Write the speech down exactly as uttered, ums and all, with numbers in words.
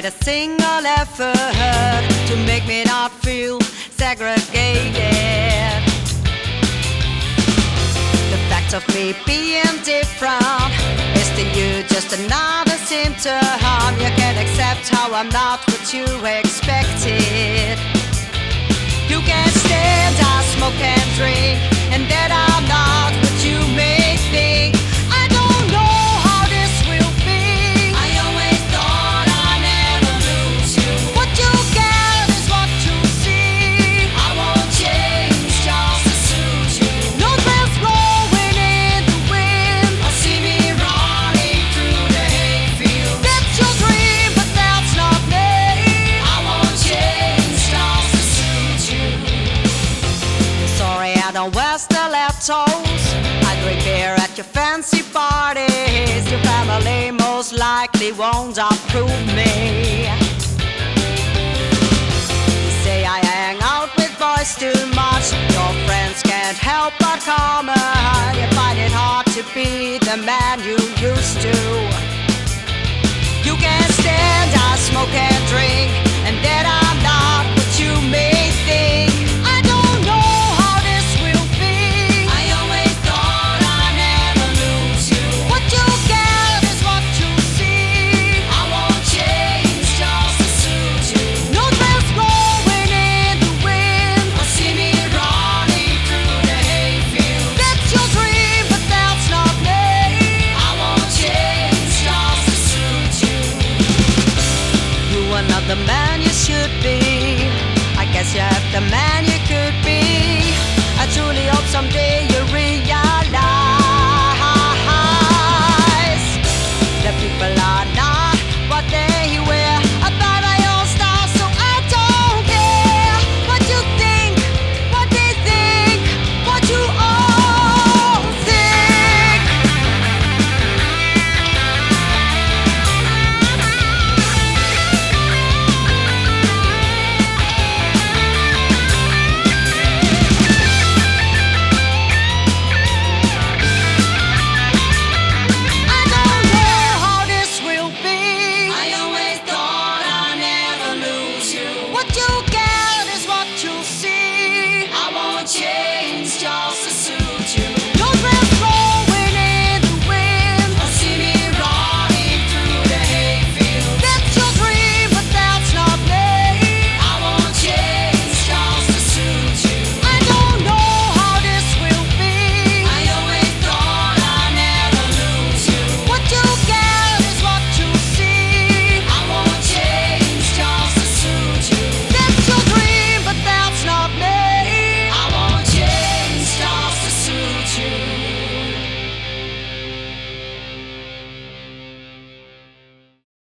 made a single effort to make me not feel segregated. The fact of me being different is to you just another symptom. You can't accept how I'm not what you expected. You can't stand, I smoke and drink, and that I'm not what you may think. I don't know how this will be. I always thought I'd never lose you. What you get is what you see. I won't change just to suit you. No dress blowing in the wind, or see me running through the hayfield. That's your dream, but that's not me. I won't change just to suit you. Sorry, I don't wear stilettos. I drink beer at your fancy parties. Your family most likely won't approve me. You say I hang out with boys too much. Your friends can't help but comment. You find it hard to be the man you used to. You can't stand, I smoke and drink, and that I'm not what you may think. I don't know how this will be. I always thought I'd never lose you. What you get is what you see. I won't change just to suit you. No dress blowing in the wind, or see me running through the hayfield. That's your dream, but that's not me. I won't change just to suit you. You are not the man you should be. I guess you're the man you could be. I truly hope someday